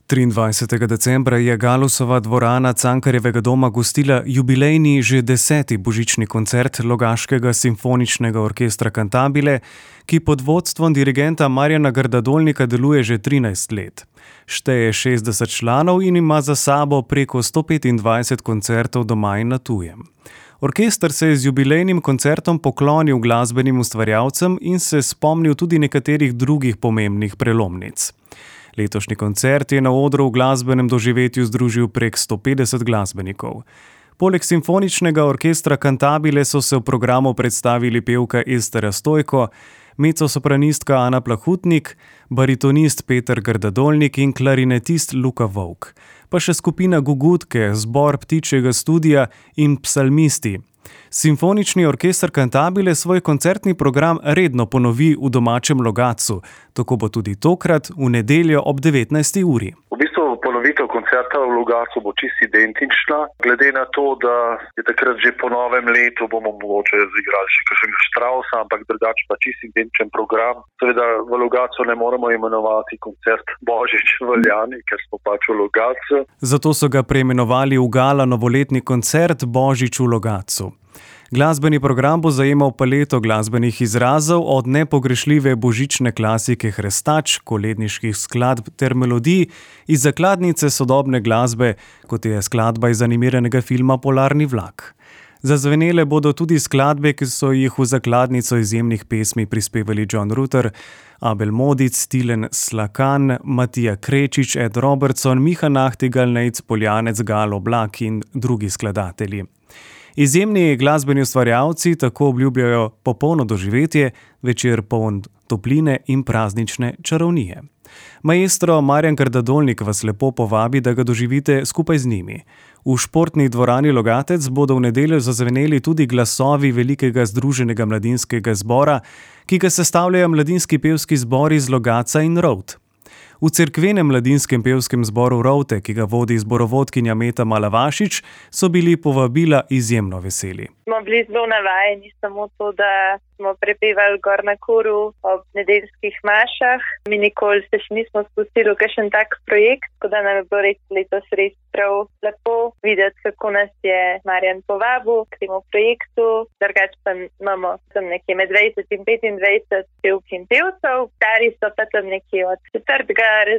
23. decembra je Galusova dvorana Cankarjevega doma gostila jubilejni že 10. božični koncert Logaškega simfoničnega orkestra Cantabile, ki pod vodstvom dirigenta Marjana Grdadolnika deluje že 13 let. Šteje 60 članov in ima za sabo preko 125 koncertov doma in na tujem. Orkester se je z jubilejnim koncertom poklonil glasbenim ustvarjalcem in se spomnil tudi nekaterih drugih pomembnih prelomnic. Letošnji koncert je na odru v glasbenem doživetju združil prek 150 glasbenikov. Poleg simfoničnega orkestra Cantabile so se v programu predstavili pevka Estera Stojko, mezzosopranistka Ana Plahutnik, baritonist Peter Grdadolnik in klarinetist Luka Vovk, pa še skupina Gugutke, zbor Ptičjega studia in Psalmisti. Simfonični orkester Cantabile svoj koncertni program redno ponovi v domačem Logatcu, tako bo tudi tokrat v nedeljo ob 19. uri. V bistvu ponovitev koncerta v Logatcu bo čisto identična, glede na to, da je takrat že po novem letu bomo mogoče zigrali še kakšnega Straussa, ampak drugače pa čisto identičen program. Seveda v Logatcu ne moremo imenovati koncert Božič v Ljubljani, ker smo pač v Logatcu. Zato so ga preimenovali v gala novoletni koncert Božič v Logatcu. Glasbeni program bo zajemal paleto glasbenih izrazov od nepogrešljive božične klasike Hrestač, koledniških skladb ter melodij iz zakladnice sodobne glasbe, kot je skladba iz animiranega filma Polarni vlak. Zazvenele bodo tudi skladbe, ki so jih v zakladnico izjemnih pesmi prispevali John Rutter, Abel Modic, Tilen Slakan, Matija Krečič, Ed Robertson, Miha Nahtigal, Nejc Poljanec, Gal Oblak in drugi skladatelji. Izjemni glasbeni ustvarjalci tako obljubljajo popolno doživetje, večer poln topline in praznične čarovnije. Maestro Marjan Grdadolnik vas lepo povabi, da ga doživite skupaj z njimi. V športni dvorani Logatec bodo v nedeljo zazveneli tudi glasovi Velikega združenega mladinskega zbora, ki ga sestavljajo mladinski pevski zbori iz Logatca in Rovt. V cerkvenem mladinskem pevskem zboru Rovte, ki ga vodi zborovodkinja Meta Malavašič, so bili povabila izjemno veseli. Smo bili zelo navajeni samo to, da smo prepevali gor na koru ob nedeljskih mašah. Mi nikoli se še nismo spustili v kakšen tak projekt, tako da nam je bilo letos res prav lepo videti, kako nas je Marjan povabil k temu projektu. Drugače pa imamo tam nekje med 20 in 25 pevk in pevcev. Stari so pa tam nekje od 4.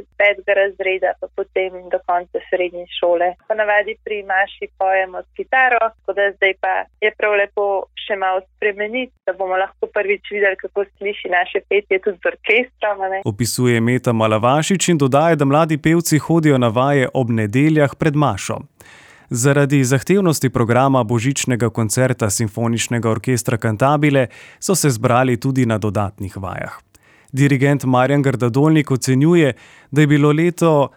5. razreda pa potem do konca srednje šole. Ponavadi pri maši pojemo s kitaro, tako da zdaj pa je prav lepo še malo spremeniti, da bomo lahko prvič videli, kako sliši naše petje tudi z orkestrom. Opisuje Meta Malavašič in dodaja, da mladi pevci hodijo na vaje ob nedeljah pred mašo. Zaradi zahtevnosti programa božičnega koncerta Simfoničnega orkestra Cantabile so se zbrali tudi na dodatnih vajah. Dirigent Marjan Grdadolnik ocenjuje, da je bilo leto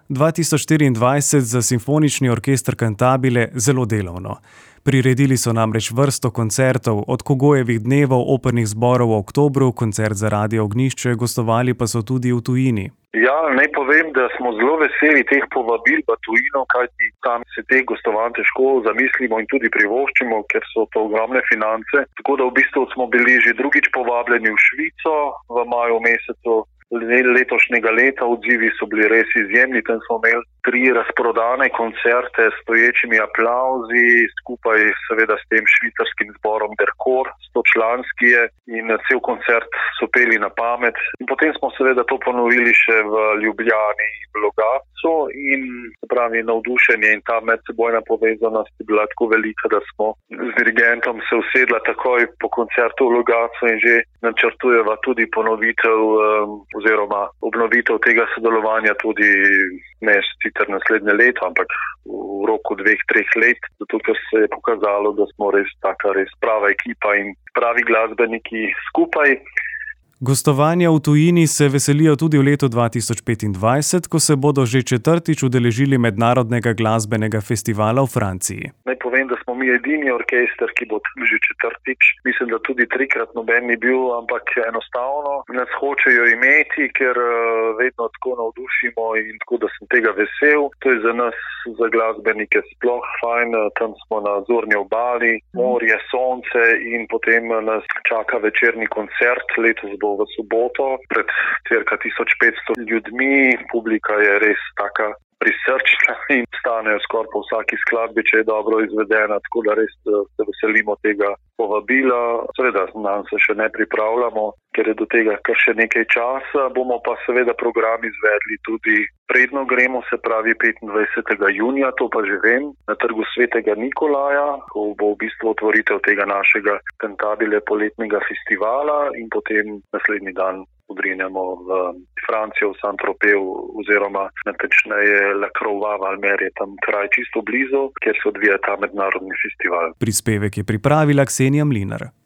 2024 za Simfonični orkester Cantabile zelo delovno. Priredili so namreč vrsto koncertov, od Kogojevih dnevov opernih zborov v oktobru, koncert za Radio Ognjišče, gostovali pa so tudi v tujini. Ja, naj povem, da smo zelo veseli teh povabil v tujino, kajti tam se teh gostovanj težko zamislimo in tudi privoščimo, ker so to ogromne finance. Tako da v bistvu smo bili že drugič povabljeni v Švico v maju mesecu letošnjega leta. Odzivi so bili res izjemni. Tam smo imeli 3 razprodane koncerte s stoječimi aplavzi, skupaj seveda s tem švicarskim zborom Derkor, 100-članski je, in cel koncert so peli na pamet. In potem smo seveda to ponovili še v Ljubljani in v Logatcu in navdušenje in ta medsebojna povezanost je bila tako velika, da smo z dirigentom se usedla takoj po koncertu v Logatcu in že načrtujeva tudi ponovitev oziroma obnovitev tega sodelovanja tudi ne sicer naslednje leto, ampak v roku 2-3 let, zato ker se je pokazalo, da smo res prava ekipa in pravi glasbeniki skupaj. Gostovanja v tujini se veselijo tudi v letu 2025, ko se bodo že 4. udeležili Mednarodnega glasbenega festivala v Franciji. Naj povem, da smo mi edini orkester, ki bo tam že 4. Mislim, da tudi 3-krat noben ni bil, ampak enostavno nas hočejo imeti, ker vedno tako navdušimo in tako, da sem tega vesel. To je za nas, za glasbenike sploh fajn. Tam smo na Zorni obali, morje, sonce in potem nas čaka večerni koncert. Letos bo v soboto pred cirka 1500 ljudmi. Publika je res taka prisrčna in stanejo skoraj po vsaki skladbi, če je dobro izvedena, tako da res se veselimo tega povabila. Seveda nam se še ne pripravljamo, ker je do tega kar še nekaj časa. Bomo pa seveda program izvedli tudi predno gremo, se pravi 25. junija, to pa že vem, na trgu Svetega Nikolaja, ko bo v bistvu otvoritev tega našega Cantabile poletnega festivala in potem naslednji dan odrinjamo v Francijo, v Saint-Tropez oziroma natečneje La Croix-Valmer, je tam kraj čisto blizu, kjer se odvija ta mednarodni festival. Prispevek je pripravila Ksenija Mlinar.